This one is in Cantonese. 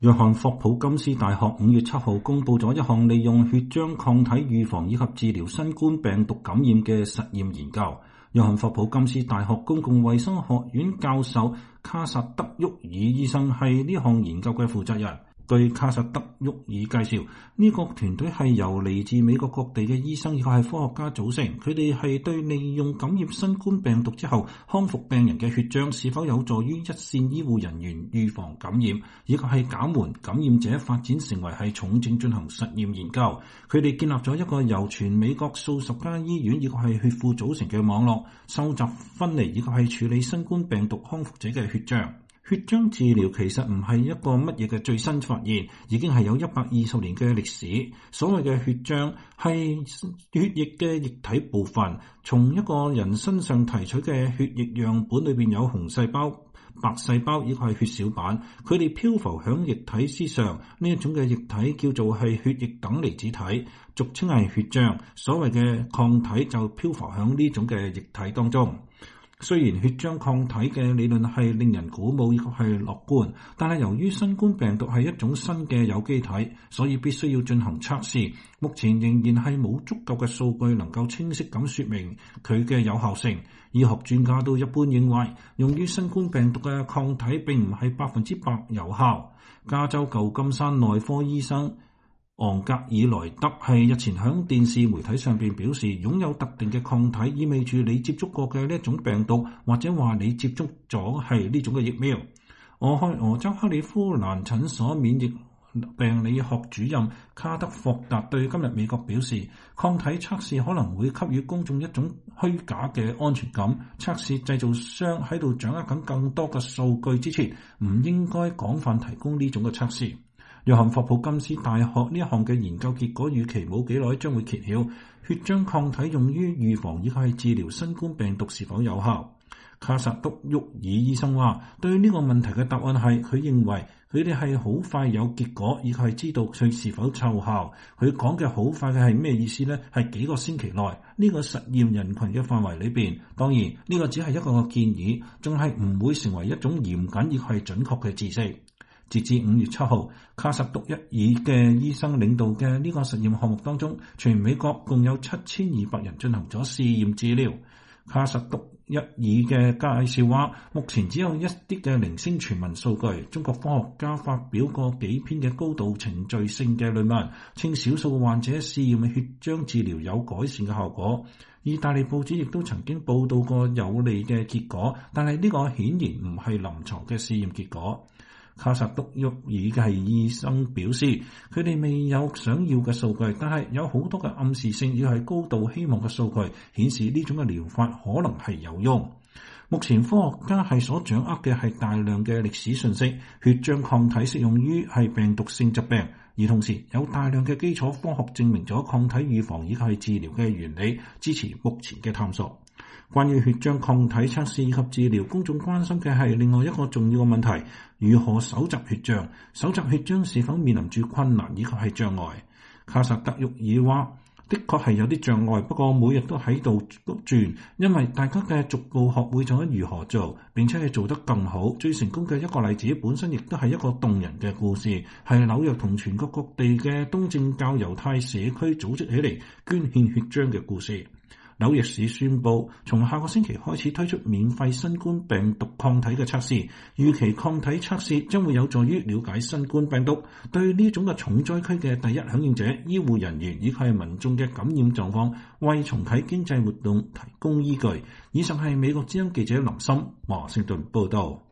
約翰霍普金斯大學5月7號公布咗一項利用血漿抗體預防以及治療新冠病毒感染嘅實驗研究。約翰霍普金斯大學公共衛生學院教授卡薩德沃爾醫生係呢項研究嘅負責人。據卡薩德沃爾介紹，呢個團隊係由嚟自美國各地嘅醫生以及係科學家組成。佢哋係對利用感染新冠病毒之後康復病人嘅血漿是否有助於一線醫護人員預防感染，以及係減緩感染者發展成為係重症進行實驗研究。佢哋建立咗一個由全美國數十家醫院以及係血庫組成嘅網絡，收集、分離以及係處理新冠病毒康復者嘅血漿。血漿治療其實唔係一個乜嘢嘅最新發現，已經係有120年嘅歷史。所謂嘅血漿係血液嘅液體部分，從一個人身上提取嘅血液樣本裏邊有紅細胞、白細胞以及係血小板，佢哋漂浮響液體之上。呢一種嘅液體叫做係血液等離子體，俗稱係血漿。所謂嘅抗體就漂浮響呢種嘅液體當中。雖然血漿抗體嘅理論係令人鼓舞以及係樂觀，但係由於新冠病毒係一種新嘅有機體，所以必須要進行測試。目前仍然係冇足夠嘅數據能夠清晰咁說明佢嘅有效性。醫學專家都一般認為，用於新冠病毒嘅抗體並唔係100%有效。加州舊金山內科醫生昂格爾萊德係日前響電視媒體上邊表示，擁有特定嘅抗體意味住你接觸過嘅呢一種病毒，或者話你接觸咗係呢種嘅疫苗。俄亥俄州克里夫蘭診所免疫病理學主任卡德霍達對今日美國表示，抗體測試可能會給予公眾一種虛假嘅安全感。測試製造商喺度掌握緊更多嘅數據之前，唔應該廣泛提供呢種嘅測試。約翰霍普金斯大學呢一項嘅研究結果預期冇幾耐將會揭曉，血漿抗體用於預防以及係治療新冠病毒是否有效。卡薩德沃爾醫生話，對呢個問題嘅答案係，佢認為佢哋係好快有結果，以及係知道佢是否奏效。佢講嘅好快嘅係咩意思呢？係幾個星期內呢個實驗人群嘅範圍裏邊。當然呢個只係一個建議，仲係唔會成為一種嚴謹亦係準確嘅知識。截至5月7號，卡薩德沃爾嘅醫生領導嘅呢個實驗項目當中，全美國共有7200人進行咗試驗治療。卡薩德沃爾嘅介紹話，目前只有一啲嘅零星傳聞數據。中國科學家發表過幾篇嘅高度程序性嘅論文，稱少數患者試驗嘅血漿治療有改善嘅效果。意大利報紙亦都曾經報道過有利嘅結果，但係呢個顯然唔係臨床嘅試驗結果。卡薩德沃爾嘅醫生表示，佢哋未有想要嘅數據，但係有好多嘅暗示性，要係高度希望嘅數據顯示呢種嘅療法可能係有用。目前科學家係所掌握嘅係大量嘅歷史信息，血漿抗體適用於係病毒性疾病，而同時有大量嘅基礎科學證明咗抗體預防以及係治療嘅原理，支持目前嘅探索。關於血漿抗體測試以及治療，公眾關心嘅係另外一個重要嘅問題：如何搜集血漿？搜集血漿是否面臨住困難以及係障礙？卡薩德沃爾話：的確係有啲障礙，不過每日都喺度轉，因為大家嘅逐步學會咗如何做，並且係做得更好。最成功嘅一個例子本身亦都係一個動人嘅故事，係紐約同全國各地嘅東正教猶太社區組織起嚟捐獻血漿嘅故事。紐約市宣布，從下個星期開始推出免費新冠病毒抗體嘅測試，預期抗體測試將會有助於了解新冠病毒對呢種嘅重災區嘅第一響應者、醫護人員以及係民眾嘅感染狀況，為重啟經濟活動提供依據。以上係美國之音記者林森華盛頓報道。